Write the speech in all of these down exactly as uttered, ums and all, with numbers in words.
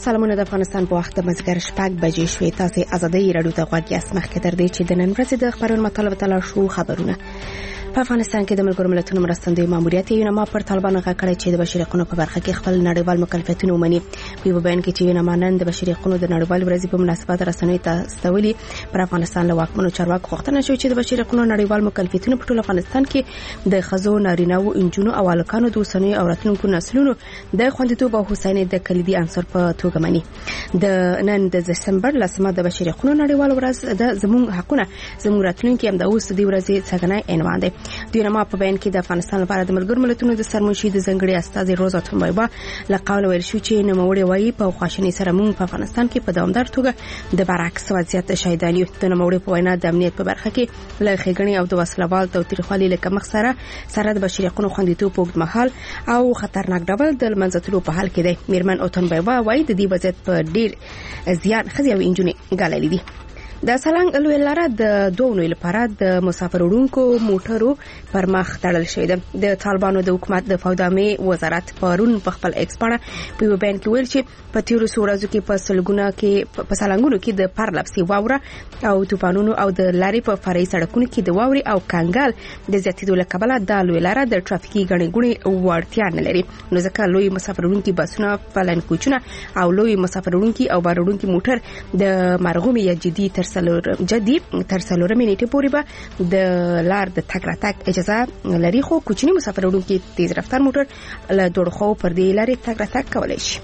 سلامونه د افغانستان په وخت د مازدیګر شپږ بجې شوې. تاسو ازادي رادیو ته غوږ یاست. مخکې تر دې چې د نن ورځې د خبرونو مطالبه تلل شو خبرونه په افغانستان کې د ملګرو ملتونو مرستندوی ماموریت یونما پر طالبانو غاکړی چې د بشري حقوقو په برخه کې خپل نړیوال مکلفیتونه ومني. په بیان کې چې یونما نن د بشري حقوقو د نړیوال ورځې په مناسبت رسنیو ته استولي پر افغانستان له واکمنو چارواکو غوښتنه شوې چې د بشري حقوقو نړیوال مکلفیتونه په ټول افغانستان کې د خزو نارینه او انجونو او الکانو د اوسنیو او راتلونکو نسلونو د خوندیتوب او هوساینې د کلیدي عنصر په توګه مني. د نن د دسمبر لسمه د بشري حقوقو نړیوال ورځ د زموږ حقونه زموږ راتلونکي هم د اوس د ورځې څنګه عنوان دی. د یونما په بیان کې د افغانستان لپاره د ملګرو ملتونو د سرمنشي د ځنګړي استاذ روزا تنبایبا له قول ویل شو چې نوموړي وایي په خواشنۍ سره موږ په افغانستان کې په دوامدار توګه د برعکس وضعیت شاهدان یو. د نوموړي په وینا د امنیت په برخه کې له ښېګڼې او د وسلوال تاوتریخوالي له کمښت سره سره د بشري حقوقو خوندیتوب په اوږدمهال او خطرناک ډول د منځه تلو په حال کې دی. میرمن اوتنبایبا وایي د دې وضعیت په ډیر زیان ښځې او نجونې ګاللې دي. د سالنګ لوی لاره د دوه نوي لپاره د مسافر وړونکو موټرو پر مخ تړل شوې ده. د طالبانو د حکومت د فودامي وزارت پرون په خپل ایکس باندې په بیان کې ویل چې په تیرو ورځو کې په سلګونه کې په سالنګونو کې د پرلپسې واوره او طوفانونو او د لارې په فرعي سړکونو کې د واوري او کنګل د زیاتېدو له کبله د لوی لاره د ټرافیکي ګڼې ګوڼې وړتیا نه لري. نو ځکه لوی مسافر وړونکي بسونه پلن کوچونه او لوی مسافر وړونکي او بار وړونکي موټر د مرغومي یا جدي تر سلور جدي تر سلورمې نیټې پورې به د لار د تګ راتګ اجازه لري، خو کوچني مسافر وړونکي تیز رفتار موټر له دوړ خو پر دې لارې تګ راتګ کولای شي.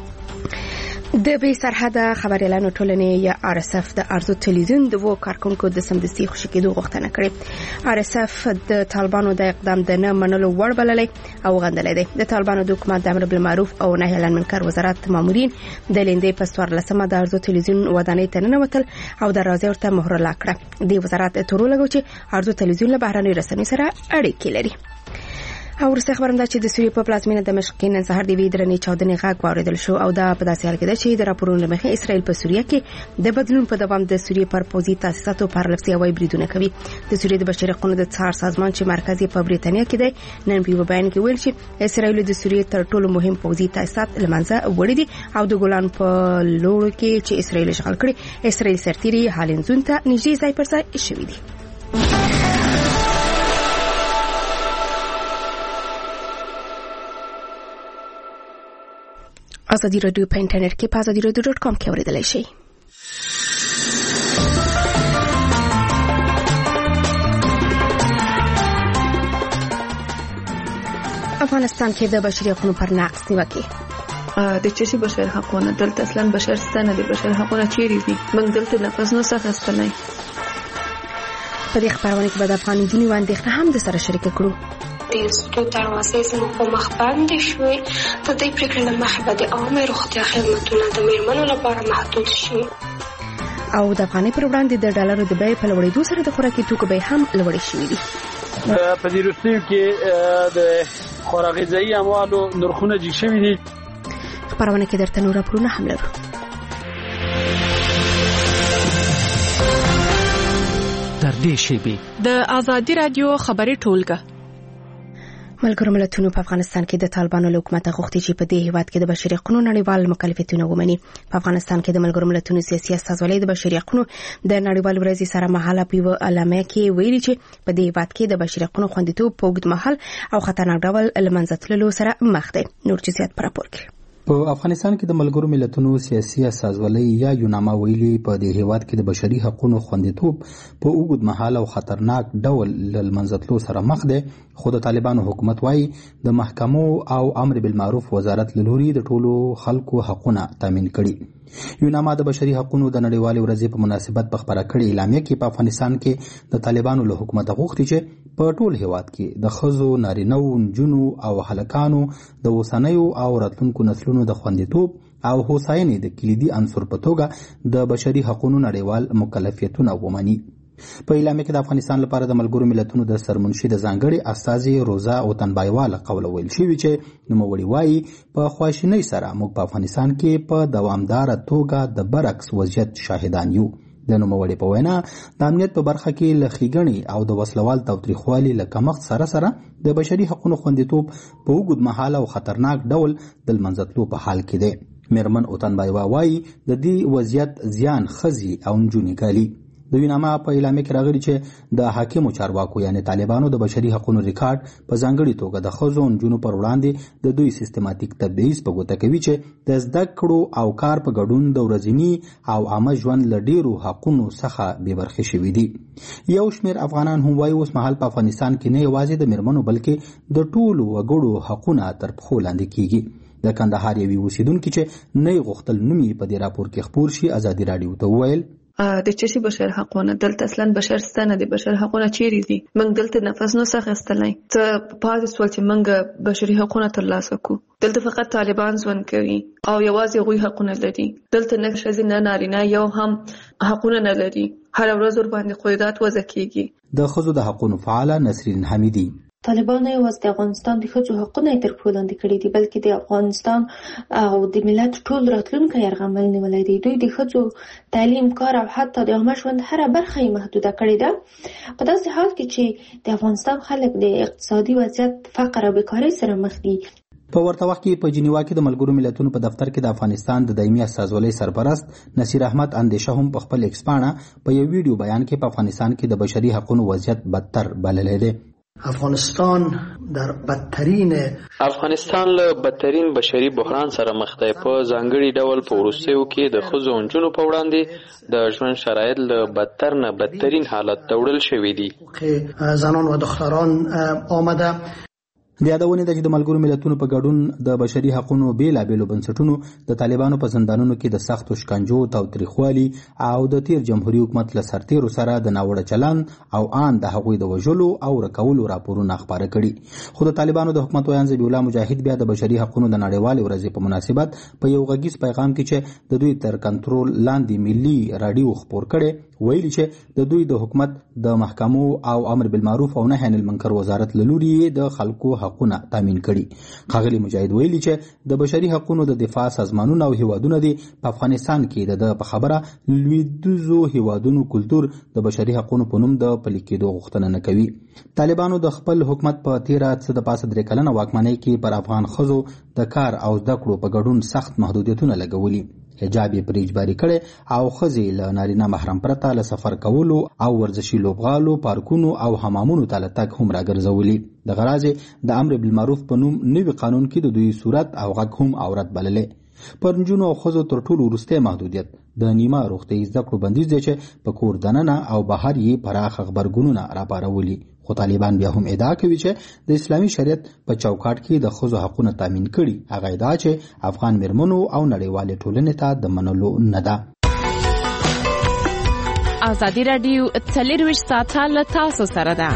د بې سرحده خبريالانو ټولنې یا آر اس اف د ارزو تلویزیون د وو کارکونکو د سمدستي خوشی کېدو غوښتنه کړې. آر اس اف د طالبانو د اقدام د نه منلو وړ بللې او غندلې ده. د طالبانو د حکومت د امر بالمعروف او نهي عن المنکر وزارت مامورین د لیندې په څوارلسمه د ارزو تلویزیون ودانۍ ته ننوتل او دروازه ورته مهر لاکړه. د وزارت تورو لګو چې ارزو تلویزیون له بهرنۍ رسنیو سره اړیکې لري. او ورسته خبرم ده چې د سوریې په پلازمینه دمشق کې نن سهار د وی درنې چاودنې غږ واوریدل شو او دا په داسې حال کې ده چې د راپورونو مخې اسرائیل په سوریه کې د بدلون په دوام د سوریې پر پوځي تاسیساتو پر لفظي هوایي بریدونه کوي. د سوریې د بشري حقوقو د څار سازمان چې مرکزي په بریتانیا کې دی نن په بیان کې ویل چې اسرائیل د سوریې تر ټولو مهم پوځي تاسیسات لمنځه وړي دي او د ګولان په لور کې چې اسرائیل اشغال کړي اسرائیل سرتيري حالنزون ته نږدې ځای پر ځای شوي دي. ازادي رادیو په انټرنیټ کې په ازادي رادیو ډاټ کام کې اوریدلای شئ. افغانستان کې د بشري حقوقو پر نقض نیوکه د چشي بشر حقونه دلته اصلا بشر ستنه دي. بشر حقونه چیرې دي؟ موږ دلته نفس نو څه غستلای. په دې خبرونه کې به د افغان نجونې واندېښنه هم د سره شریک کړو. د انسټیټوټ دروازې زموږ په مخ باندې شوې. د دې پریکړې له مخې به د عامه روغتیا خدمتونه د میرمنو لپاره محدود شي. او د افغانۍ پر وړاندې د ډالرو د بیې په لوړېدو سره د خوراکي توکو بیې هم لوړې شوې دي. په دې وروستیو کې د خوراکي غذایي اموالو نرخونه جګ شوي دي. خبرونه کې درته نور راپورونه هم لرو. تر دې شیبې د ازادي رادیو خبري ټولګه. ملګرو ملتونو په افغانستان کې د طالبانو له حکومت غوښتي چې په دې هیواد کې د بشري حقوقو نړیوال مکلفیتونه ومني. په افغانستان کې د ملګرو ملتونو سیاسي استازولۍ د بشري حقوقو د نړیوال ورځې سره مهاله په اعلامیه کې ویلي چې په دې هیواد کې د بشري حقوقو خوندیتوب په اوږدمهال او خطرناک ډول له منځه تللو سره مخ دی. نور جزئیات پر راپور کې. په افغانستان کې د ملګرو ملتونو سیاسي استازولۍ یا یوناما ویلي په دې هیواد کې د بشري حقوقو خوندیتوب په اوږد مهال او خطرناک ډول له منځه تللو سره مخ دی، خو د طالبانو حکومت وايي د محکمو او امر بالمعروف وزارت له لوري د ټولو خلکو حقوقونه تامین کړي. یوناما د بشري حقوقو د نړیوالې ورځې په مناسبت په خبره کړې اعلامیه کې په افغانستان کې د طالبانو له حکومت غوښتي چې په ټول هیواد کې د ښځو، نارینه‌و، نجونو او هلکانو د اوسنیو او راتلونکو نسلونو د خوندیتوب او هوساینې د کلیدي عنصر په توګه د بشري حقوقو نړیوال مکلفیتونه ومني. په اعلامیه کې د افغانستان لپاره د ملګرو ملتونو د سرمنشي د ځانګړي استازي روزا اوتنبایوا له قوله ویل شوي چې نوموړي وایي په خواشینۍ سره موږ په افغانستان کې په دوامداره توګه د برعکس وضعیت شاهدان یو. د نوموړي په وینا د امنیت په برخه کې له ښېګڼې او د وسلوال تاوتریخوالي له کمښت سره سره د بشري حقوقو خوندیتوب په اوږد مهاله او خطرناک ډول د له منځه تلو په حال کې دی. میرمن اوتنبایوا وایي د دې وضعیت زیان ښځې او نجونې ګالي. د ویناما په اعلامیه کې راغلي چې د حاکمو چارواکو یعنې طالبانو د بشري حقوقو ریکارډ په ځانګړې توګه د ښځو او نجونو پر وړاندې د دوی سیستماتیک تبعیض په ګوته کوي چې د زده کړو او کار په ګډون د ورځني او عامه ژوند له ډېرو حقونو څخه بې برخې شوي دي. یو شمېر افغانان هم وایي اوس مهال په افغانستان کې نه یوازې د میرمنو بلکې د ټولو وګړو حقونه تر پښو لاندې کیږي. د کندهار یوې اوسیدونکي چې نه یې غوښتل نوم یې په دې راپور کې خپور شي ازادي راډیو ته وویل د چشي بشر حقونه دلته اصلا بشر ستنه دي. بشر حقونه چیرې دي؟ موږ دلته نفس نو څخه استلای ته پاتې سول چې موږ بشري حقونه ترلاسه کو. دلته فقط طالبان ژوند کوي او یوازې غوي حقونه لري. دلته نه ښځې نه نارینه یو هم حقونه نه لري. هر ورځ ور باندې قیودات وضع کیږي. د ښځو د حقونو فعاله نسرین حمیدي طالبان نه یوازې د افغانستان د ښځو حقونه تر پښو لاندې کړي دي بلکې د افغانستان او د ملت ټول راتلونکی یرغمل نیولی دی. دوی د ښځو تعلیم، کار او حتی د عامه ژوند هره برخه یې محدوده کړې ده په داسې حال کې چې د افغانستان خلک د اقتصادي وضعیت، فقر او بیکارۍ سره مخ دي. په ورته وخت کې په جنیوا کې د ملګرو ملتونو په دفتر کې د افغانستان د دایمي استازولۍ سرپرست نصیر احمد اندیشه هم په خپل ایکس پاڼه په یو ویډیو بیان کې په افغانستان کې د بشري حقوقو وضعیت بدتر بللی دی. افغانستان در بدترین افغانستان له بدترین بشري بحران سره مخ دی. په ځانګړي ډول په وروستیو کې د ښځو او نجونو په وړاندې د ژوند شرایط له بدتر نه بدترین حالت ته وړل شوي دي. زنان و دختران آمده. د یادونې ده چې د ملګرو ملتونو په ګډون د بشري حقوقو بیلابیلو بنسټونو د طالبانو په زندانونو کې د سختو شکنجو، تاوتریخوالي او د تیر جمهوریت حکومت له سرتیرو سره د ناوړه چلند او آن د هغوی د وژلو او ورکولو راپورونه خپاره کړي. خو د طالبانو د حکومت ویان ذبیح الله مجاهد بیا د بشري حقوقو د نړیوالې ورځې په مناسبت په یو غږیز پیغام کې چې د دوی تر کنټرول لاندې ملي راډیو خپور کړي ویلي چې د دوی د حکومت د محکمو او امر بالمعروف او نهي عن المنکر وزارت له لوري د خلکو حقونه تامین کړي. ښاغلي مجاهد ویلي چې د بشري حقوقو د دفاع سازمانونه او هیوادونه دي په افغانستان کې د په خبره لویدیځو هیوادونو کلتور د بشري حقوقو په نوم د پلي کېدو غوښتنه نه کوي. طالبانو د خپل حکومت په تیره څه د پاسه درې کلنه واکمنۍ کې پر افغان ښځو د کار او زده کړو په ګډون سخت محدودیتونه لګولي. حجاب یې پرې اجباري کړی او ښځې له نارینه محرم پرته له سفر کولو او ورزشي لوبغالو، پارکونو او حمامونو ته له تګ هم راګرځولي. د غراضې د امر بالمعروف په نوم نوي قانون کې د دوی صورت او غږ هم عورت بللی. پر نجونو او ښځو تر ټولو وروستی محدودیت د نیمه روغتیايي زده کړو بندیز دی چې په کور دننه او بهر یې پراخ غبرګونونه راپارولي. خو طالبان بیا هم ادعا کوي چې د اسلامي شریعت په چوکاټ کې د ښځو حقونه تامین کړي. هغه ادعا چې افغان میرمنو او نړیوالې ټولنې ته د منلو نه ده. ازادي راډیو څلرویشت ساعته له تاسو سره ده.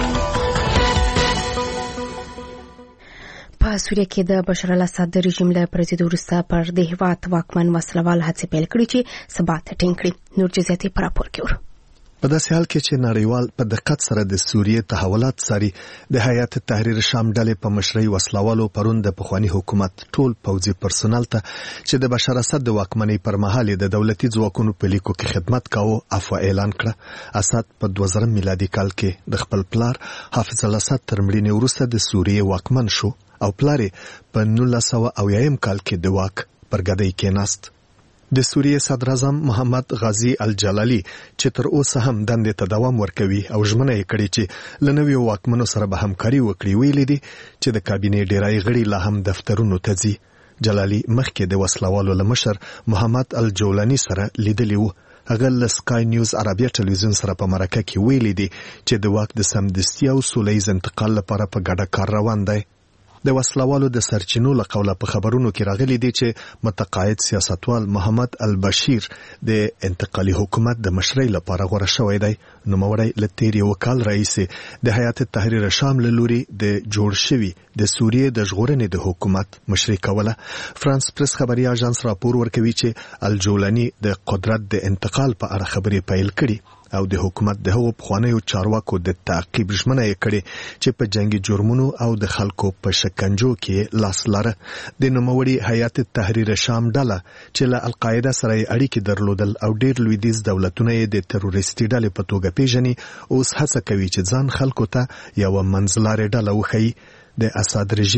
په سوریه کې د بشار الاسد د رژیم له پرځېدو وروسته پر د هېواد واکمن وسلوال هڅې پیل کړي چې ثبات ټینګ کړي. نور جزئیات په راپور کې ورو. په داسې حال کې چې نړیوال په دقت سره د سوریې تحولات څاري، د هیات تحریر شام ډلې په مشرۍ وسلوالو پرون د پخواني حکومت ټول پوځي پرسونل ته چې د بشار اسد د واکمنۍ پر مهال د دولتي ځواکونو په لیکو کې خدمت کاوه عفو اعلان کړه. اسد په دوه زره میلادي کال کې د خپل پلار حافظ الاسد تر مړینې وروسته د سوریې واکمن شو او پلار په نولس سوه اویایم کال کې د واک پر ګدۍ کېناست. د سوریې صدر اعظم محمد غازی الجلالی چې تر اوسه هم دندې ته دوام ورکوي او ژمنه یې کړې چې له نویو واکمنو سره به همکاري وکړي، ویلي دي چې د کابینې ډیری غړي لا هم دفترونو ته ځي. جلالی مخکې د وسلوالو له مشر محمد الجولانی سره لیدلی و. هغه له سکای نیوز عربیه ټلویزیون سره په مرکه کې ویلي دي چې د واک د سمدستي او سولیز انتقال لپاره په ګډه کار روان دی. د وسلوالو د سرچینو له قوله په خبرونو کې راغلي دي چې متقاعد سیاستوال محمد البشیر د انتقالي حکومت د مشرۍ لپاره غوره شوی دی. نوموړی له تیر یو کال راهیسې د هیات تحریر شام له لوري د جوړ شوي د سوریې د ژغورنې د حکومت مشري کوله. فرانس پریس خبري اژانس راپور ورکوي چې الجولانی د قدرت د انتقال په اړه خبرې پیل کړي او د حکومت د هغو پخوانیو چارواکو د تعقیب ژمنه یې کړې چې په جنگي جرمونو او د خلکو په شکنجو کې لاس لره. د نوموړي هیات تحریر شام ډله چې له القاعده سره یې اړیکې درلودل او ډېر لویدیځ دولتونه یې د تروریستي ډلې په توګه پیژني، اوس هڅه کوي چې ځان خلکو ته یوه منځلارې ډله وښیي. د اسد رژیم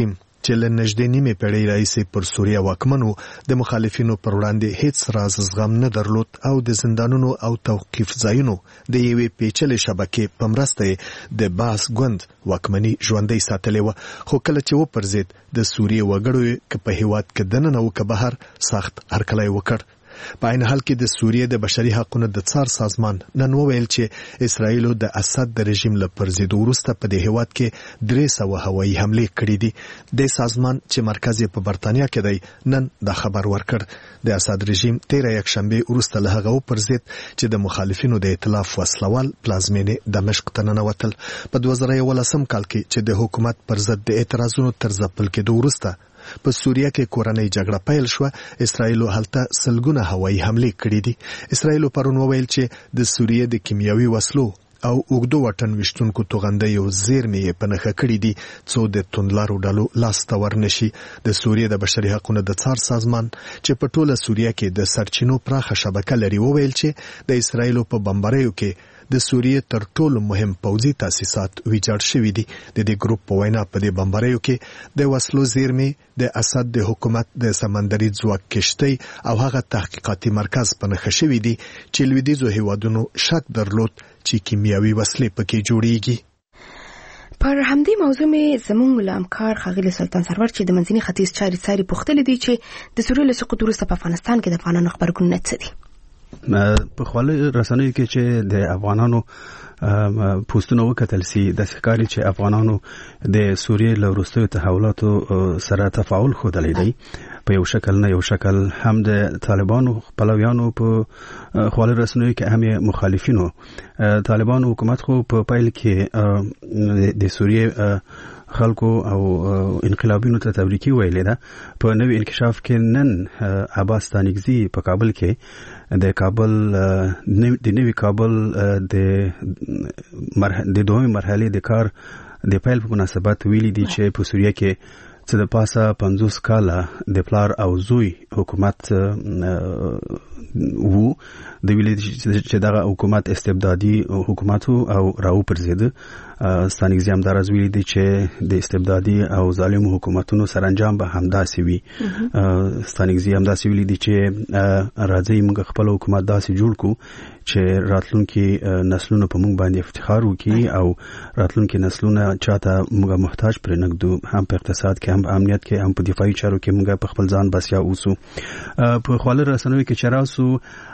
چې له نږدې نیمې پیړۍ راهیسې پر سوریه واکمنو د مخالفینو پر وړاندې هیڅ راز زغم نه درلود او د زندانونو او توقیف ځایونو د یوې پیچلې شبکې په مرسته د باس ګوند واکمني ژوندۍ ساتلې وه، خو کله چې وپرځېد د سوریې وګړو که په هیواد کې دننه او که بهر سخت هرکلی وکړ. په عین حال کې د سوریې د بشري حقوقو د څار سازمان نن وویل چې اسرائیل د اسد د رژیم له پرځېدو وروسته په دې هیواد کې درې سوه هوایي حملې کړې دي. د سازمان چې مرکز یې په برتانیا کې دی نن دا خبر ورکړ. د اسد رژیم تیره یکشنبه وروسته له هغه وپرځېد چې د مخالفینو د ائتلاف وسلوال پلازمینې دمشق ته ننوتل. په دوه زره یولسم کال کې چې د حکومت پر ضد د اعتراضونو تر ځپل کېدو وروسته په سوریه کې کورنۍ جګړه پیل شوه، اسرائیل هلته سلګونه هوایي حملې کړې دي. اسرائیل پرون وویل چې د سوریه د کیمیاوي وسلو او اوږدو واټن ویشتونکو توغندیو زیرمې یې په نښه کړې دي څو د توندلارو ډلو لاسته ورنشي. د سوریې د بشري حقوقو د څار سازمان چې په ټوله سوریه کې د سرچینو پراخه شبکه لري وویل چې د اسرائیل په بمباریو کې د سوریې تر ټولو مهم پوځي تاسیسات ویجاړ شوي دي. د دې ګروپ په وینا په دې بمباریو کې د وسلو زیرمې د اسد د حکومت د سمندري ځواک کشتۍ او هغه تحقیقاتي مرکز په نښه شوي دي چې لویدیځو هیوادونو شک درلود چې کیمیاوي وسلې پکې جوړیږي. پر همدې موضوع مې زموږ له همکار ښاغلي سلطان سرور چې د منځني ختیځ چارې څاري پوښتلي دي چې د سوریې له سقوط وروسته په افغانستان کې د افغانانو غبرګونونه څه دي. په خواله رسنیو کې چې د افغانانو پوسټونه وکتل سي د ښکاری چې افغانانو د سوریې له وروستیو تحولاتو سره تفاعل ښودلی دی په یو شکل نه یو شکل، هم د طالبانو خپلویانو په خواله رسنیو کې هم مخالفینو. طالبانو حکومت خو په پیل کې د سوریې خلکو او انقلابینو ته تبریکي ویلې ده. په نوې انکشاف کې نن عباس ستانکزي په کابل کې د کابل د نوې کابل د د دوه مرحلې د کار د پیل په مناسبت ویلي دي چې په سوریه کې چې د پاسه پنځوس کاله د پلار او زوی حکومت وو، د ویلي چې دغه حکومت استبدادي حکومت او راو پرځید. ستانکزي هم دا راز ویلي دي چې د استبدادي او ظالم حکومتونو سرانجام به همداسې وي. ستانکزي هم داسې ویلي دي چې راځي موږ خپل حکومت داسې جوړ کړو چې راتلونکي نسلونه په موږ باندې افتخار وکړي او راتلونکي نسلونه چاته موږ محتاج پرې نږدو، هم په اقتصاد کې هم په امنیت کې هم په دفاعي چارو کې موږ په خپل ځان بسیا اوسو. په خواله رسنیو کې چې راسو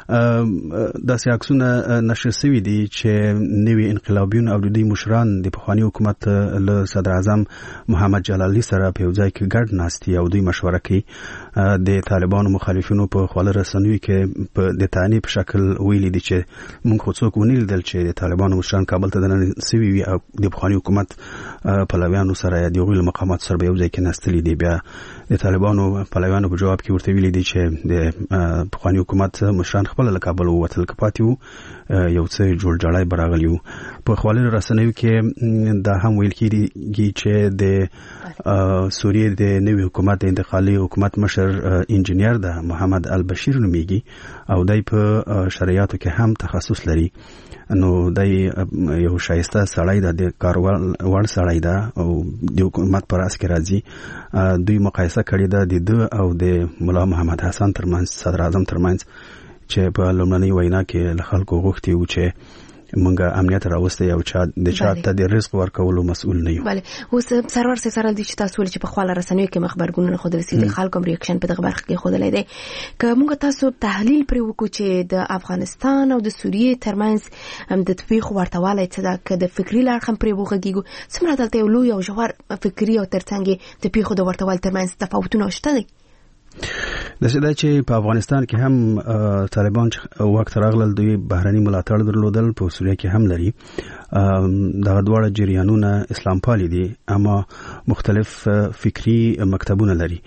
داسې عکسونه نشر شوي دي چې نوي انقلابیون او د دوی مشران د پخواني حکومت له صدر اعظم محمد جلالی سره په یو ځای کې ګډ ناستي او دوی مشوره کوي. د طالبانو مخالفینو په خواله رسنیو کې په د تعنی په شکل ویلي دي چې موږ خو څوک ونه لیدل چې د طالبانو مشران کابل ته دننه سوي وي او د پخواني حکومت پلویانو سره یا د هغوی له مقاماتو سره به یو ځای کې ناستلي دي. بیا د طالبانو پلویانو په جواب کې ورته ویلي دي چې د پخواني حکومت مشران خپل له کابل ووتل، که پاتې وو یو څه جوړ جاړی به راغلی وو. په خواله رسنیو کې دا هم ویل کېږي چې د سوریې د نوي حکومت د انتقالي حکومت مشر انجینیر ده محمد البشیر نومیږي او دی په شرعیاتو کې هم تخصص لري. نو دی یو شایسته سړی ده، د کار وړ سړی ده او د حکومت په راس کې راځي. دوی مقایسه کړې ده د ده او د ملا محمد حسن ترمنځ، صدر اعظم ترمنځ، چې په لومړنۍ وینا کې له خلکو غوښتي وو چې مونږه امنیت راوستي او چا د چا ته د رزق ورکولو مسؤل نه یو. بله، اوس سرور سي سره دي چې تاسو ول چې په خواله رسنیو کې مخبرګونونه خوده سي د خلکو ریاکشن په دغه برخه کې خوده لیدي. که مونږ تاسو تحلیل پر وکړو چې د افغانستان او د سوریې ترمنځ هم د تفیخ ورتواله څه ده، که د فکری لار هم پر وګږیږو څومره دلته یو لوی او ژور فکری او ترڅنګ د پیخو د ورتوال ترمنځ تفاوتونه شته دي. د سده چې په افغانستان کې هم طالبان وخت راغلل دوی بهرني ملاتړ درلودل، په سوریه کې هم لري. دغه دواړه جریانونه اسلام پالي دي اما مختلف فکری مکتبونه لري.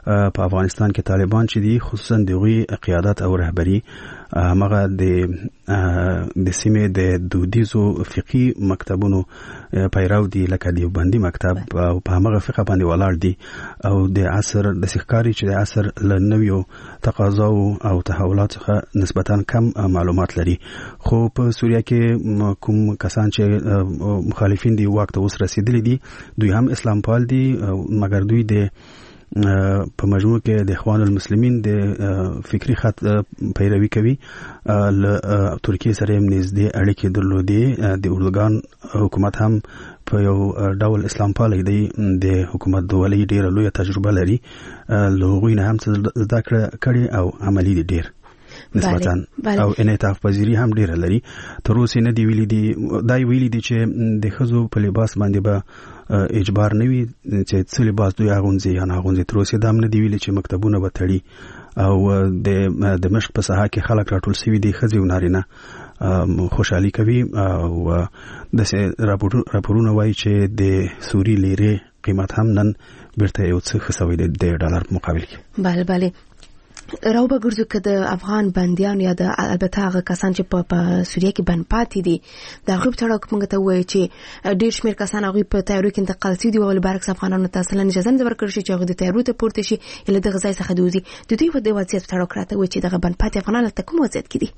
په افغانستان کې طالبان چې دي خصوصا د غوي قیادت او رهبری هغه د د سیمې د دودیزو فقهي مکتبونو پیرو دي لکه دیوبندي مکتب او په هغه فقه باندې ولاړ دي او د عصر د سخکاری چې د عصر له نویو تقاضاو او تحولات څخه نسبتا کم معلومات لري خو په سوریه کې کوم کسان چې مخالفین دي واک ته اوس رسیدلي دي دوی هم اسلام پال دي مګر دوی د په مجموع کې د اخوان المسلمین د فکری خط پیروي کوي ل ترکیه سره هم نږدې اړیکې درلودې د اردوغان حکومت هم په یو ډول اسلام پالي دی د حکومت د ولې ډیره لوی تجربه لري لوغوی نه هم زده کړي او عملی دي ډیر نسبتاً او انعطاف پذیری هم ډیره لري تر اوسه نه دی ویلي دي دای ویلي دي چې د خزو په لباس باندې به اجبار نه وي چې څه لباس دوی اغونځي یا نه اغونځي تر اوسه دا نه دی ویلي چې مکتبونه به تړي او د د مشق په ساحه کې خلک راټول شوي دي خزي او نارینه خوشحالي کوي او د راپورونه وایي چې د سوري لیرې قیمت هم نن بیرته یو څه خسوي د ډالر په مقابل کې بله بله راو به ګرځو که د افغان بندیان یا د البته هغه کسان چې په سوریه کې بند پاتې دي د هغوی په تړاو موږ ته ووایي چې ډېر شمېر کسان هغوی په تیارو کې انتقال شوي دي او برعکس افغانانو ته اصلا اجازه نه ورکړل شي چې هغوی د تیارو ته پورته شي یا له دغه ځای څخه د وځي د دوی په دې وضعیت په تړاو راته وایي چې دغه بند پاتې افغانان هلته کوم وضعیت کې دي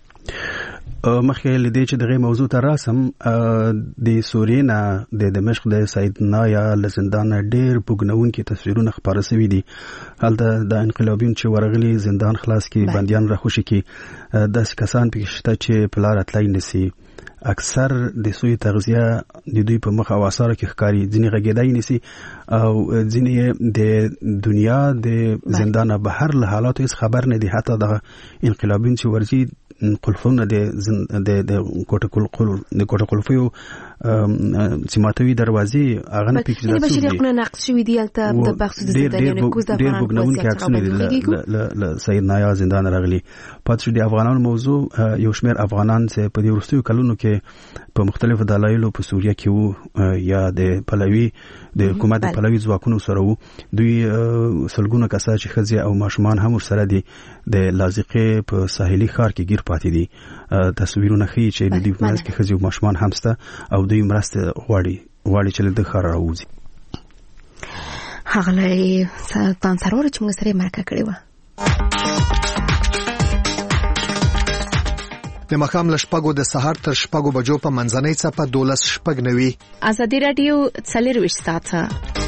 مخکې لدې چې دغه موضوع ته راسم د سوریې نه د دمشق د سید نایا له زندان ډېر بوګنونکي تصویرونه خپاره شوي دي هلته د انقلابیون چې ورغلي زندان خلاص کړي بندیان راخوشي کړي داسې کسان پکې شته چې په لاره تللی نشي اکثر د سوی تغذیه د دوی په مخ او اثارو کې ښکاري ځینې غږېدای نشي او ځینې د دنیا د زندان بهر له حالاتو هیڅ خبر نه دي حتی د انقلابیون چې ورځي قلفونه د د د کوټه قلف د کوټه قلفیو سیماتوي دروازې هغه نه پکې د بشري حقوقو نقض شوي دي هلته د بخصوص د زندانیانو کوز د افغان وضعیت څخه له سید نایا زندان راغلي پاتې د افغانانو موضوع یو شمېر افغانان چې په دې وروستیو کلونو کې په مختلفو دلایلو په سوریه کې وو یا د پلوي د حکومت د پلوي ځواکونو سره وو دوی سلګونه کسان چې ښځې او ماشومان هم ورسره دي د لاذقې په ساحلي ښار کې ګیر پاتې دي تصویرونه ښیي چې د دې په منځ کې ښځې او ماشومان هم شته او دوی مرسته غواړي غواړي چې له دې ښاره راوځي هغلی سلطان سرور چې موږ سره یې مرکه کړې وه د مخام لشپګو د سهار تر شپګو بجو په منځنۍ څپه دولس شپږ نوي ازادي رادیو څلرویشت ساعته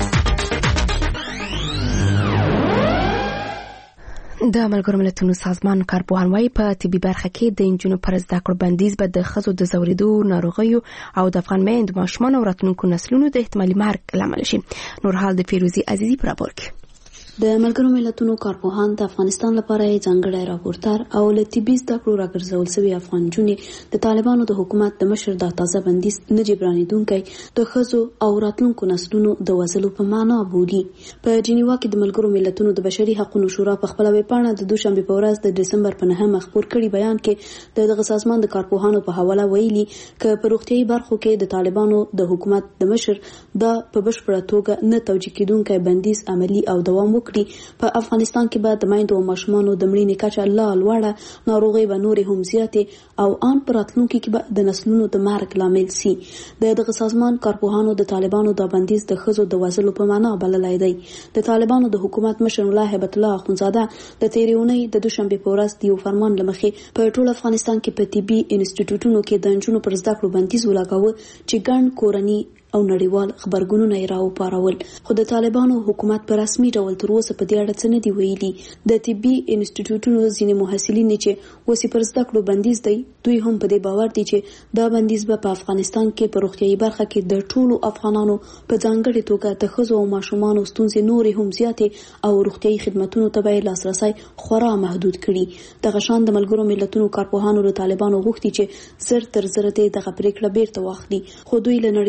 د ملګرو ملتونو سازمان کارپوهان وايي په طبي برخه کې د انجونو پر زده کړو بندیز به د ښځو د ځورېدو ناروغیو او د افغان میندو ماشومانو او راتلونکو نسلونو د احتمالي مرګ لامل شي نور حال د فیروزي عزیزي په راپور کې د ملګرو ملتونو کارپوهان د افغانستان لپاره ځانګړی راپورټر او له طبي زده کړو راګرځول شوي افغان نجونې د طالبانو د حکومت د مشر د تازه بندیز نه جبرانېدونکی د ښځو او راتلونکو نسلونو د وژلو په معنا بولي په جنیوا کې د ملګرو ملتونو د بشري حقوقو شورا په خپله ویبپاڼه د دوشنبې په ورځ د ډسمبر په نهمه خپور کړي بیان کې د دغه سازمان د کارپوهانو په حواله ویلي چې په روغتیايي برخو کې د طالبانو د حکومت د مشر د په بشپړه توګه نه توجیه کېدونکی بندیز عملی او دوام وکړي په افغانستان کې به د میندو او ماشومانو د مړینې کچه لا لوړه ناروغۍ به نورې هم زیاتې او ان په راتلونکي کې به د نسلونو د مرګ لامل سي د دغه سازمان کارپوهانو د طالبانو د بندیز د ښځو د وژلو په معنا بللی دی د طالبانو د حکومت مشر ملا هیبت الله اخونزاده د تېرې اونۍ د دوشنبې په ورځ د یو فرمان له مخې په ټول افغانستان کې په طبي انسټیټیوټونو کې د نجونو پر زده کړو بندیز ولګاوه چې ګڼ کورني او نړیوال خبرګونونه یې راوپارول خو د طالبانو حکومت په رسمي ډول تر اوسه په دې اړه څه نه دي ویلي د طبي انسټیټیوټونو ځینې محصلین چې اوس پر زده کړو بندیز دی دوی هم په دې باور دي چې دا بندیز به په افغانستان کې په روغتیايي برخه کې د ټولو افغانانو په ځانګړې توګه د ښځو او ماشومانو ستونزې نورې هم زیاتې او روغتیايي خدماتونو ته به لاسرسی خورا محدود کړي دغه شان د ملګرو ملتونو کارپوهانو له طالبانو غوښتي چې زر تر زره دغه پریکړه بیرته واخلي خو دوی له نړیوالو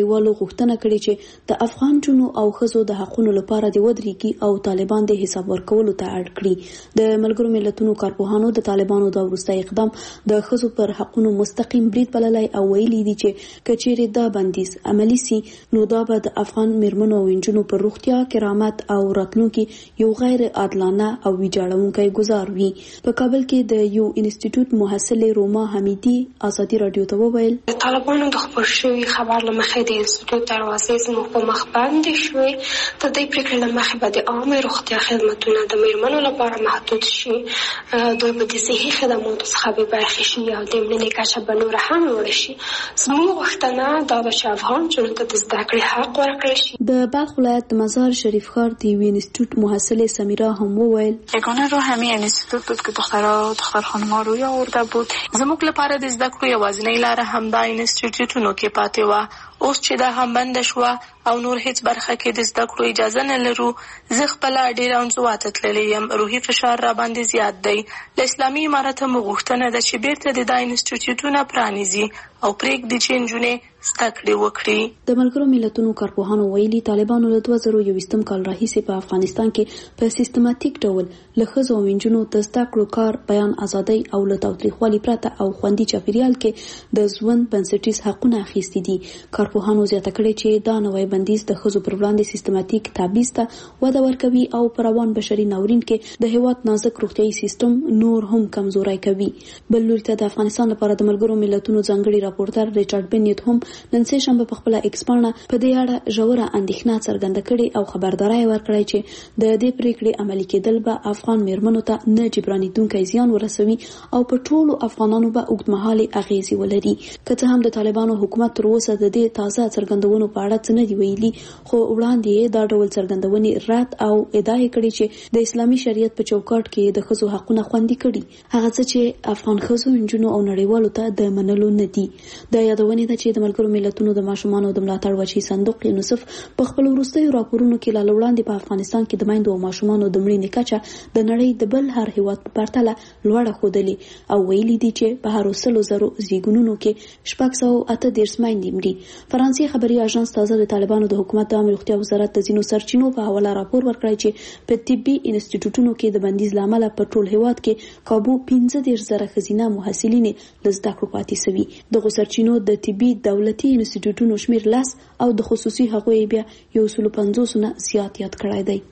غوښتنه کړې چې د افغان جنو او ښځو د حقوقو لپاره د ودرېږي او طالبان د حساب ورکولو ته اړ کړي. د ملګرو ملتونو کارپوهانو د طالبانو د وروستي اقدام د ښځو پر حقوقو مستقیم برید بللی او ویلي دي چې کچېرې دا بندیز عملی سي نو دا به د افغان میرمنو او نجونو پر روغتیا، کرامت او راتلونکي یو غیر عادلانه او ویجاړونکی ګزار وي. په کابل کې د یو انسټیټیوټ محصله روما حمیدي ازادي رادیو ته وویل طالبانو د خبر شوی خبر له مخې د انسټیټیوټ دروازې زموږ په مخ باندې شوې. د دې پریکړې له مخې به د عامه روغتیا خدمتونه د میرمنو لپاره محدود شي. دوی به د صحي خدماتو څخه بې برخې شي او د مړینې کچه به نوره هم لوړه شي. زموږ غوښتنه دا ده چې افغان نجونو ته د زده کړې حق ورکړل شي. د بلخ ولایت د مزار شریف ښار د یو انسټیټیوټ محصله سمیرا هم وویل یگانه راه همین انسټیټیوټ بود که دخترها دختر خانم‌ها روی آورده بود. زموږ لپاره د زده کړو یوازینۍ لاره همدا انسټیټیوټونو کې پاتې وه. اوس چې دا هم بنده شوه او نور هیڅ برخه کې د زده کړو اجازه نه لرو. زه خپله ډېره انزواته تللی یم. روحي فشار را باندې زیات دی. له اسلامي امارته مو غوښتنه ده چې بیرته د دا انسټیټیوټونه پرانیزي او پرېږدي چې نجونې زده کړې وکړي. د ملګرو ملتونو کارپوهانو ویلي طالبانو له دوه زره یوویشتم کال راهیسې په افغانستان کې په سیستماتیک ډول له ښځو او نجونو د زده کړو، کار، بیان ازادۍ او له تاوتریخوالي پرته او خوندي چاپیریال کې د ژوند بنسټیز حقونه اخیستي دي. کارپوهانو زیاته کړې چې دا نوی بندیز د ښځو پر وړاندې سیستماتیک تبعیض ته وده ورکوي او په روان بشري ناورین کې د هېواد نازک روغتیايي سیستم نور هم کمزوری کوي. بل لوري ته د افغانستان لپاره د ملګرو ملتونو ځانګړي راپورټر ریچارډ بنیت هم نن سه شنبه په خپل ایکس پاڼه په دې اړه ژوره اندېښنه څرګنده کړې او خبرداري ورکړې چې د دې پریکړې عملي کېدل به افغان میرمنو ته نه جبرانېدونکی زیان ورسوي او په ټولو افغانانو به اوږدمهالې اغیزې ولري. که څه هم د طالبانو حکومت تر اوسه د دې تازه څرګندونو په اړه څه نه دي ویلي، خو وړاندې دا ډول څرګندونې رد او ادعا یې کړې چې د اسلامي شریعت په چوکاټ کې د ښځو حقونه خوندي کړي، هغه څه چې افغان ښځو، نجونو او نړیوالو ته د منلو نه دي. دا یادونه ده چې د ملګرو ملتونو د ماشومانو د ملاتړ وچی صندوق یونیسف په خپل وروستیو راپورونو کې لا وړاندې په افغانستان کې د میندو او ماشومانو د مړینې کچه د نړۍ د بل هر هیواد په پرتله لوړه ښودلې او ویلي دي چې په هر سلو زرو زیږونونو کې شپږ سوه اته دېرش میندې مري. فرانسې خبري اژانس تازه د طالبانو د حکومت د عامه روغتیا وزارت د ځینو سرچینو په حواله راپور ورکړی چې په طبي انسټیټیوټونو کې د بندیز له امله په ټول هیواد کې کابو پنځه دېرش زره ښځینه محصلینې له زده کړو پاتې سوي. دغو سرچینو د طبي دولتي انسټیټیوټونو شمیر لس او د خصوصي هغوی بیا یو سلو پنځوس نه زیات یاد کړی دی.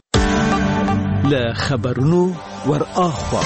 له خبرونو ور اخوا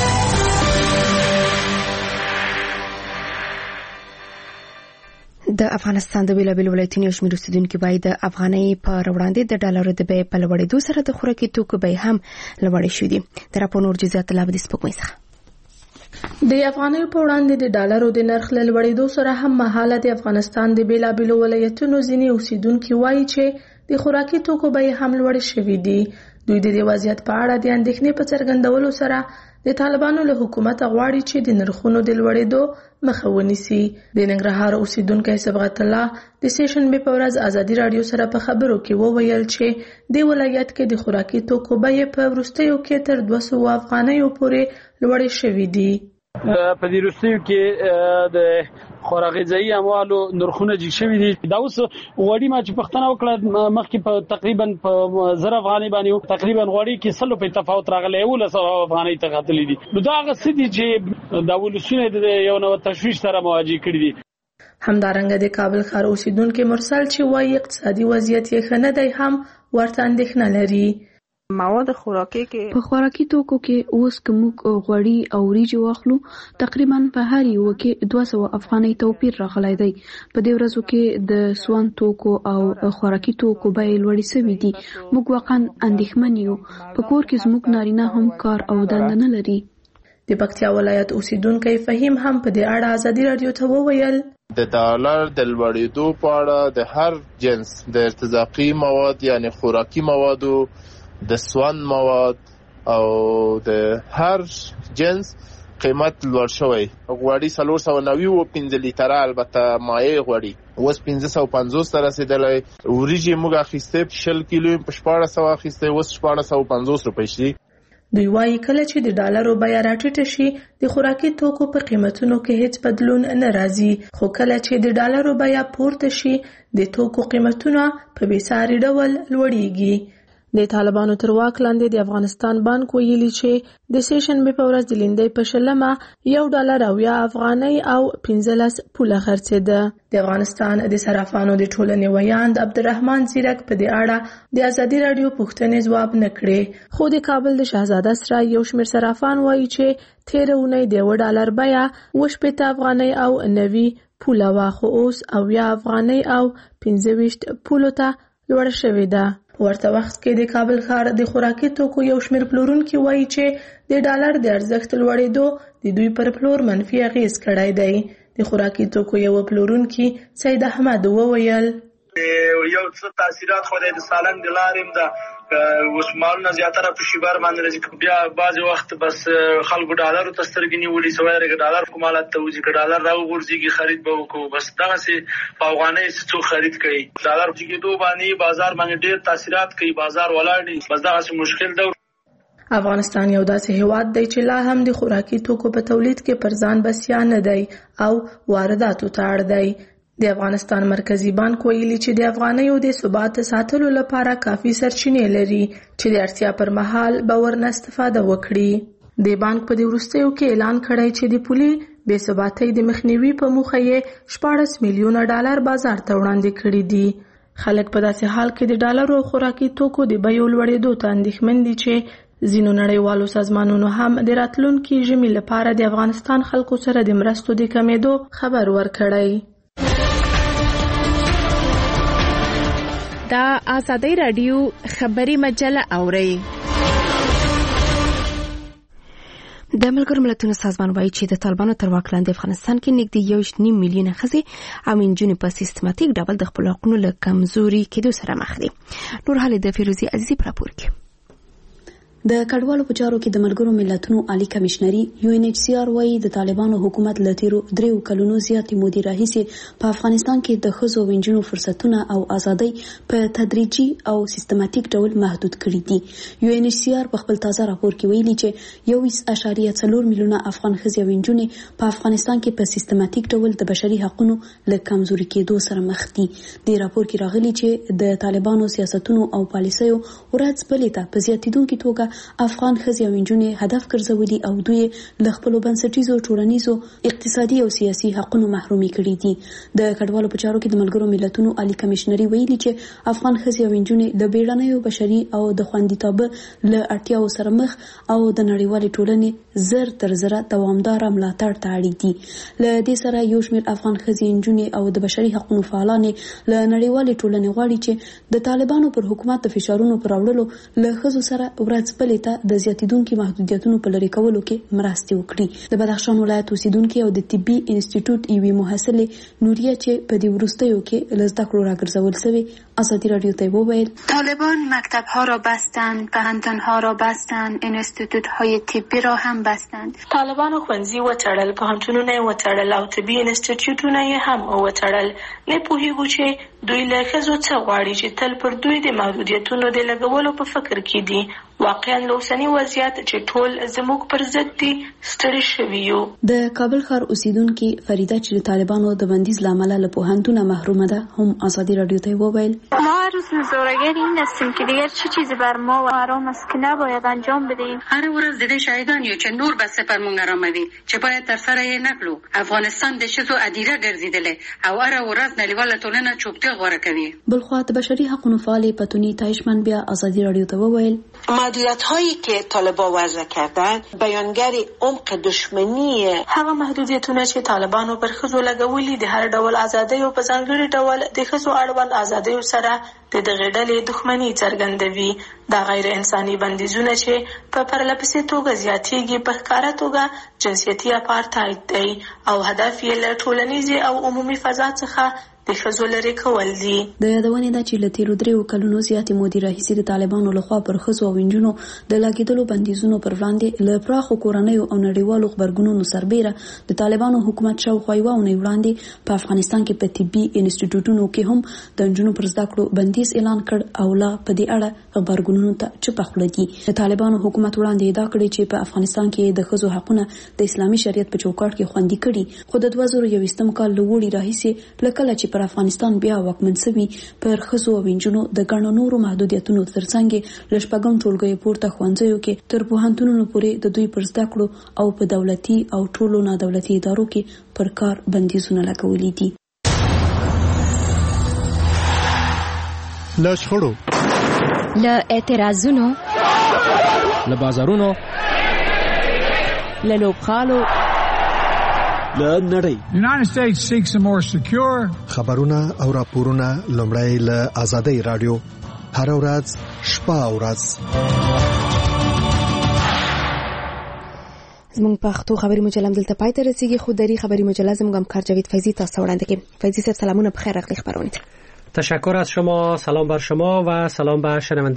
د افغانستان د بیلابیلو ولایتونو یو شمېر اوسیدونکي باید د افغانۍ په وړاندې د ډالرو د بیې په لوړېدو سره د خوراکي توکو بیې هم لوړې شوې دي. د راپور نور جزئیات له عبدالستر سپوږمۍ څخه. د افغانۍ په وړاندې د ډالرو د نرخ له لوړېدو سره هم مهاله د افغانستان د بیلابیلو ولایتونو ځینې اوسیدونکي وایي چې د خوراکي توکو بیې هم لوړې شوې دي. دوی د دې وضعیت په اړه د اندېښنې په څرګندولو سره د طالبانو له حکومت غواړي چې د نرخونو د لوړېدو مخه ونیسي. د ننګرهار اوسیدونکی صبغت الله د سې شنبې په ورځ ازادي رادیو سره په خبرو کې وویل چې د ولایت کې د خوراکي توکو بیې په وروستیو کې تر دوه سوه افغانیو پورې لوړې شوې دي. په دې وروستیو کې د خوراغذایي اموالو نرخونه جګ شوي دي. دا اوس غوړي ما چې پښتنه وکړه مخکې په تقریبا په زر افغانۍ باندې تقریبا غوړي کې سلو په تفاوت راغلی و له سوه افغانۍ ته غتلې دي. نو دا هغه څه دي چې دا ولسونه د یو نوع تشویش سره مواجه کړي دي. همدارنګه د کابل ښار اوسیدونکي مرسل چې وایي اقتصادي وضعیت یې ښه نه دی هم ورته اندېښنه لري. مواد خوراکي کې په خوراکي توکو کې اوس کومک غوړي او وریجې واخلو تقریبا په هر یو کې دوه سوه افغانۍ توپیر راغلی دی. په دې ورځو کې د سون توکو او خوراکي توکو بیې لوړې شوې دي. موږ واقعا اندېښمن یو. په کور کې زموږ نارینه هم کار او دنده نه لري. د پکتیا ولایت اوسیدونکی فهیم هم په دې اړه ازادي رادیو ته وویل د ډالر د لوړېدو په اړه د هر جنس د ارتزاقي مواد یعنی خوراکي موادو، د سون مواد او د هر جنس قیمت لوړ شوی. غوړي څلور سوه نوي و پنځه لیتره البته مایع غوړي اوس پنځه سوه پنځوس ته رسېدلی. وریجې موږ اخیستې شل کیلو په شپاړس سوه اخیستې اوس شپاړس سوه پنځوس روپۍ شي. دوی وایي کله چې د ډالرو بیه راټیټه شي د خوراکي توکو په قیمتونو کې هیڅ بدلون نه راځي، خو کله چې د ډالرو بیه پورته شي د توکو قیمتونه په بېساري ډول لوړیږي. د طالبانو تر واک لاندې د افغانستان بانک ویلي چې د سې شنبې په ورځ د لیندۍ په شلمه یو ډالر اویا افغانۍ او پنځلس پوله خرڅېده. د افغانستان د صرافانو د ټولنې ویاند عبدالرحمن ځیرک په دې اړه د ازادي راډیو پوښتنې ځواب نه کړې، خو د کابل د شهزاده سرای یو شمېر صرافان وایي چې تېره اونۍ د یوه ډالر بیه اوه شپېته افغانۍ او نوي پوله وه، خو اوس اویا افغانۍ او پنځه ویشت پولو ته لوړه شوې ده. ورته وخت کې د کابل ښار د خوراکي توکو یو شمېر پلورونکي وایي چې د ډالر د ارزښت لوړېدو د دوی پر پلور منفي اغېز کړی دی. د خوراکي توکو یو پلورونکي سید احمد وویل یو څه تاثیرات خو د سالنګ د لارې هم ده، اوس مالونه زیاتره په شیبر باندې راځي، بیا بعضې وخت بس خلکو ډالرو ته سترګې نیولي سوی دی، که ډالر کوم حالت ته وځي، که ډالر راوغورځېږي خرید به وکړو، بس دغسې په افغانۍ څوک خرید کوي. ډالر جګېدو باندې بازار باندې ډېر تاثیرات کوي، بازار ولاړ دی، بس دغسې مشکل ده. افغانستان یو داسې هیواد دی چې لا هم د خوراکي توکو په تولید کې پر ځان بسیا نه دی او وارداتو ته اړ دی. د افغانستان مرکزی بانک ویلي چې د افغانیو د ثبات ساتلو لپاره کافي سرچینې لري چې د اړتیا پر مهال به ورنه استفاده وکړي. د بانک په دې وروستیو کې اعلان کړی چې د پولي بې ثباتۍ د مخنیوي په موخه یې شپاړس میلیونه ډالر بازار ته وړاندې کړي دي. خلک په داسې حال کې د ډالرو او خوراکي توکو د بیو لوړېدو ته اندېښمن دي چې ځینو نړیوالو سازمانونو هم د راتلونکي ژمي لپاره د افغانستان خلکو سره د مرستو د کمېدو خبر ورکړی. دا آزادی راډیو خبري مجله اوري. د ملګرو ملتونو سازمان وایي چې د طالبانو تر واک لاندې افغانستان کې نږدې یو نیم میلیونه ښځې او نجونې په سیستماتیک ډول د خپلو حقونو له کمزوري کېدو سره مخ دي. نور حال د فیروزي عزیزي په راپور کې. د کډوالو په چارو کې د ملګرو ملتونو عالی کمشنري یو ان ایچ سی آر وايي د طالبانو حکومت له تیرو دریو کلونو زیاتې مودې راهیسې په افغانستان کې د ښځو او نجونو فرصتونه او ازادۍ په تدریجي او سیستماتیک ډول محدود کړي دي. یو ان ایچ سی آر په خپل تازه راپور کې ویلي چې یو اشاریه څلور میلیونه افغان ښځې او نجونې په افغانستان کې په سیستماتیک ډول د بشري حقوقو له کمزوري کېدو سره مخ دي. د راپور کې راغلي چې د طالبانو سیاستونو او پالیسیو ورځ بلې ته په زیاتېدونکې توګه افغان ښځې او نجونې هدف ګرځولي او دوی له خپلو بنسټیزو ټولنیزو اقتصادي او سیاسي حقونو محرومي کړي دي. د کډوالو په چارو کې د ملګرو ملتونو عالی کمشنري ویلي چې افغان ښځې او نجونې د بیړنیو بشري او د خوندیتوب له اړتیاو سره مخ او د نړیوالې ټولنې زر تر زره دوامداره ملاتړ ته اړ دي. له دې سره یو شمېر افغان ښځې نجونې او د بشري حقوقو فعالانې له نړیوالې ټولنې غواړي چې د طالبانو پر حکومت د فشارونو پر راوړلو له ښځو سره ورځ بلې ته د زیاتیدونکو محدودیتونو په لرې کولو کې مرستې وکړي. د بدخشان ولایت اوسیدونکو او د طبي انسټیټیوټ یوې محصلې نوریه چې په دې وروستیو کې له زده کړو راګرځول شوې ازادي راډیو ته وویل طالبان مکتب‌ها را بستند، پوهنتون‌ها را بستند، انستیتوت‌های طبی را هم بستند. طالبان ښوونځي وتړل، پوهنتونونه یې وتړل او طبي انسټیټیوټونه یې هم وتړل. نه پوهیږو چې دوی له ښځو څه غواړي چې تل پر دوی د محدودیتونو د لګولو په فکر کې دي. واقعا له اوسني وضعیت چې ټول زموږ پر ضد دي ستړي شوي یو. د کابل ښار اوسیدونکي فریده چې د طالبانو د بندیز له امله له پوهنتونه محرومه ده هم ازادي راډیو ته وویل ما روز نظاره‌گر این هستیم که دیگر چه چیزی بر ما و حرام است که نباید انجام بدیم. هر ورځ د دې شاهدان یو چې نور بس پر موږ راموي چې باید تر سره یې نکړو. افغانستان د شذو ادیره ګرځیدلې او هر ورځ نړیواله ټولنه چوپتیا غوره کوي. بلخوا د بشري حقوقو فعال پتونی تایشمن بیا ازادي راډیو ته وویل محدودیت هایی که طالبان وضع کردن بیانگر عمق دشمنی هغه محدودیتونه چې طالبانو پر ښځو لګولي د هر ډول ازادۍ او په ځانګړي ډول د ښځو اړوند ازادۍ سره د دغه ډلې دښمني څرګندوي. دا غیر انساني بندیزونه چې په پرلپسې توګه زیاتېږي په ښکاره توګه جنسیتي اپارتاید دی او هدف یې له ټولنیزې او عمومي فضا څخه د ښځو لرې کول دي. د یادونې ده چې له تیرو دریو کلونو زیاتې مودې راهیسې د طالبانو لخوا پر ښځو او نجونو د لګېدلو بندیزونو پر وړاندې له پراخو کورنیو او نړیوالو غبرګونونو سربیره د طالبانو حکومت شاوخوا یوه اونۍ وړاندې په افغانستان کې په طبي انسټیټیوټونو کې هم د نجونو پر زده کړو بندیز اعلان کړ او لا په دې اړه غبرګونونو ته چوپه خوله دي. د طالبانو حکومت وړاندې ادعا کړې چې په افغانستان کې د ښځو حقونه د اسلامي شریعت په چوکاټ کې خوندي کړي، خو د دوه زره یوویشتم کال له وړي راهیسې له کله چې پر افغانستان بیا واکمن شوي پر ښځو او نجونو د ګڼو نورو محدودیتونو ترڅنګ له شپږم ټولګیو پورته ښوونځیو کې تر پوهنتونونو پورې د دوی پر زده کړو او په دولتي او ټولو نادولتي ادارو کې پر کار بندیزونه لګولي دي. له شخړو، له اعتراضونو، له بازارونو، له لوبغالو، له نړۍ. United States seeks a more secure. خبرونه او راپورونه لومړی له آزادۍ رادیو هر ورځ شپه او ورځ. زموږ پښتو خبري مجله دلته پای ته رسیږي، خو دری خبري مجله زموږ همکار جاوید فیضی تاسو وړاندې کوي. فیضی صاحب سلامونه بخیر، اخلی خبرونه. تشکر از شما، سلام بر شما و سلام به شنونده